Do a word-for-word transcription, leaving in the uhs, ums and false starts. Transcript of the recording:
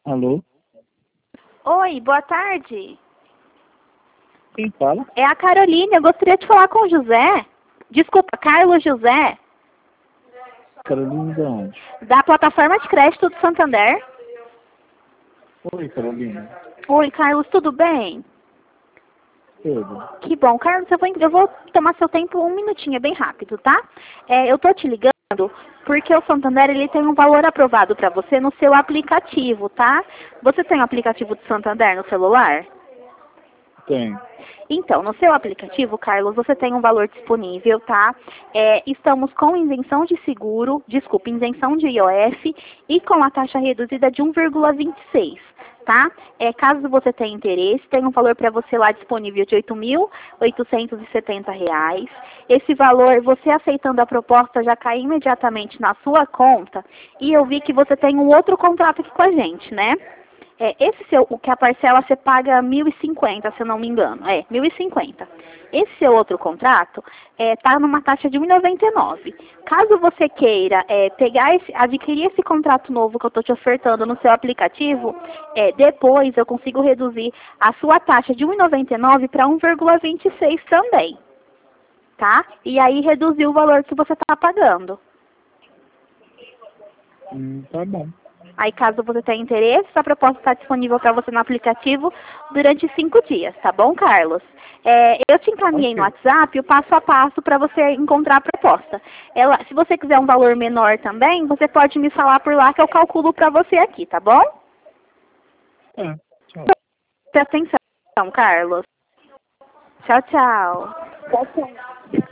Alô? Oi, boa tarde. Quem fala? É a Caroline, eu gostaria de falar com o José. Desculpa, Carlos José, Carolina de onde? da plataforma de crédito do Santander. Oi, Carolina. Oi, Carlos, tudo bem? Tudo. Que bom. Carlos, eu vou, eu vou tomar seu tempo um minutinho, é bem rápido, tá? É, eu tô te ligando porque o Santander ele tem um valor aprovado para você no seu aplicativo, tá? Você tem o aplicativo do Santander no celular? Tem. Então, no seu aplicativo, Carlos, você tem um valor disponível, tá? É, estamos com isenção de seguro, desculpa, isenção de I O F e com a taxa reduzida de um vírgula vinte e seis, tá? É, caso você tenha interesse, tem um valor para você lá disponível de oito mil oitocentos e setenta reais. Esse valor, você aceitando a proposta, já cai imediatamente na sua conta e eu vi que você tem um outro contrato aqui com a gente, né? É, esse seu, o que a parcela você paga mil e cinquenta, se eu não me engano. É, mil e cinquenta. Esse seu outro contrato está é, numa taxa de um e noventa e nove. Caso você queira é, pegar esse, adquirir esse contrato novo que eu estou te ofertando no seu aplicativo, é, depois eu consigo reduzir a sua taxa de um e noventa e nove para um vírgula vinte e seis também. Tá? E aí reduzir o valor que você está pagando. Hum, tá bom. Aí, caso você tenha interesse, a proposta está disponível para você no aplicativo durante cinco dias, tá bom, Carlos? É, eu te encaminhei no Ok. WhatsApp o passo a passo para você encontrar a proposta. Ela, se você quiser um valor menor também, você pode me falar por lá que eu calculo para você aqui, tá bom? É, tchau. Presta atenção, Carlos. Tchau, tchau. Tchau, tchau.